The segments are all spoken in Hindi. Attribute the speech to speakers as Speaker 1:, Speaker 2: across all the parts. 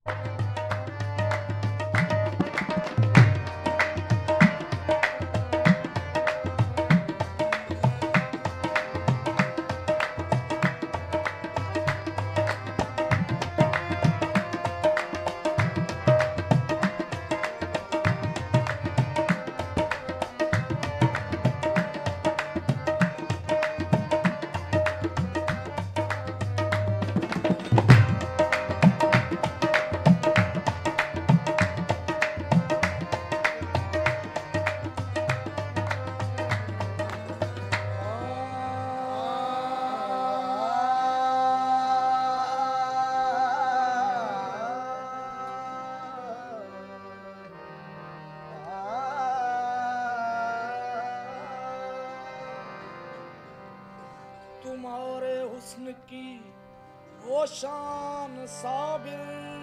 Speaker 1: तुम्हारे हुस्न की वो शान साबिर,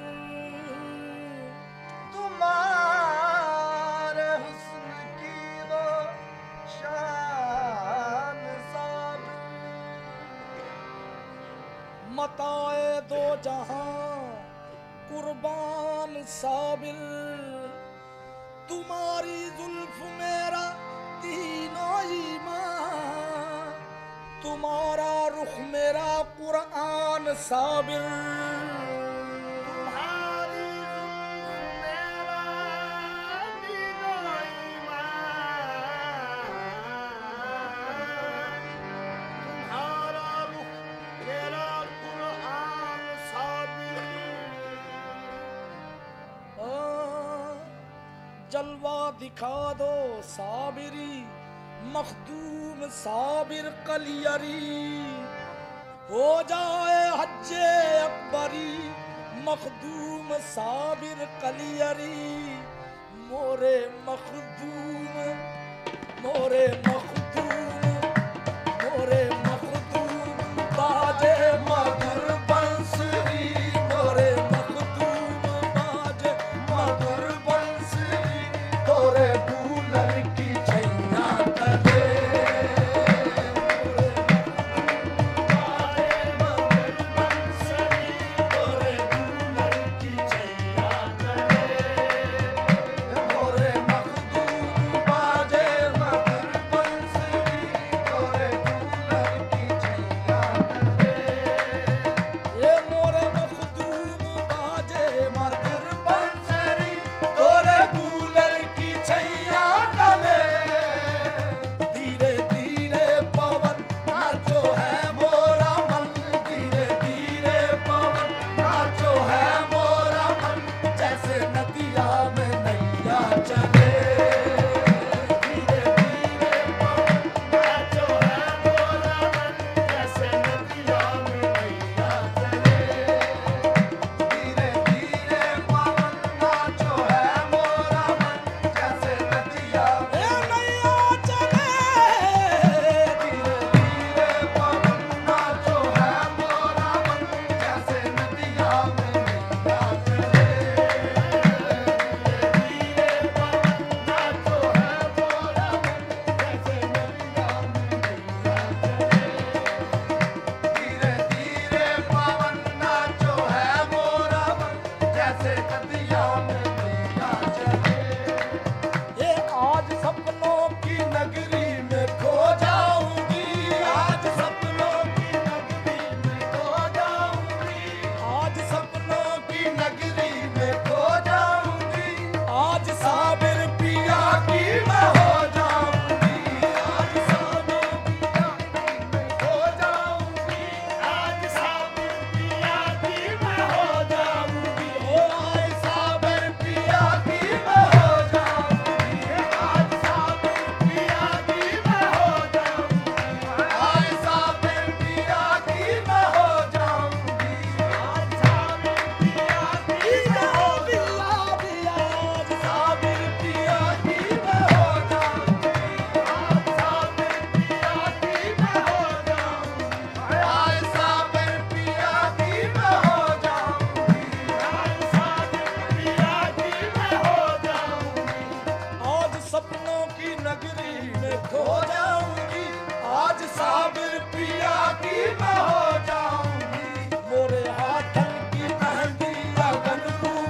Speaker 2: तुम्हारे हुस्न की वो शान साबिर,
Speaker 1: मताए दो जहां कुर्बान साबिर, तुम्हारी जुल्फ मेरा तीनों ईमान, तुम्हारा रुख मेरा कुरान साबिर,
Speaker 2: तुम्हारी जुल्फ मेरा तीनों ईमान, तुम्हारा रुख मेरा कुरान साबिर।
Speaker 1: जलवा दिखा दो साबिरी, मखदूम साबिर कलियरी, हो जाए हज्जे अकबरी, मखदूम साबिर कलियरी, मोरे मखदूम, मोरे मखदूम, मोरे मखदूम बाजे मधुर बंसरी, मोरे मखदूम बाजे मधुर बंसरी, तोरे कूलर की छैया तले, मोरे मधुर बंसरी, तोरे कूलर की छैया तले, मोरे मखदूम बाजे मधुर बंसरी, तोरे कूलर की छैया तले, ये मोरे मखदूम बाजे मधुर बंसरी, तोरे कूलर की छैया तले, धीरे धीरे पवन नाचो है मोरा मन, धीरे धीरे पवन नाचो है मोरा मन, जैसे नदिया में नैया चले, धीरे धीरे पवन नाचो है मोरा मन, जैसे नदिया में नैया चले, धीरे धीरे पवन नाचो है मोरा मन, जैसे नदिया में नैया चले, धीरे धीरे पवन नाचो है मोरा मन, जैसे नदिया में नैया चले, धीरे धीरे पवन नाचो है मोरा मन, जैसे नदिया में नैया चले, धीरे धीरे पवन नाचो है मोरा मन, जैसे नदिया में नैया चले। ये आज सपनों की नगरी में खो जाऊंगी, आज सपनों की नगरी में खो जाऊंगी, आज सपनों की नगरी में खो जाऊंगी, आज साबिर पिया की मैं हो जाऊंगी, आज साबिर पिया की मैं हो जाऊंगी, आज साबिर पिया की मैं हो जाऊंगी, ओ आज साबिर पिया की मैं हो जाऊंगी, आज साबिर पिया की मैं हो जाऊंगी, आज साबिर पिया की मैं हो जाऊंगी, आज साबिर पिया की मैं हो जाऊंगी, आज साबिर पिया की मैं हो जाऊंगी, आज साबिर पिया की मैं हो जाऊंगी, आज साबिर पिया की मैं हो जाऊंगी, आज साबिर पिया की मैं हो जाऊंगी, आज सपनों की नगरी में खो जाऊंगी, आज साबिर पिया की मैं हो जाऊंगी, मोरे हाथन की मेहंदी लगन को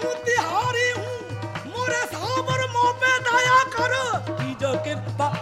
Speaker 1: हूँ तिहारी हूँ मोरे साबर मोह पे दया कर की जो कृपा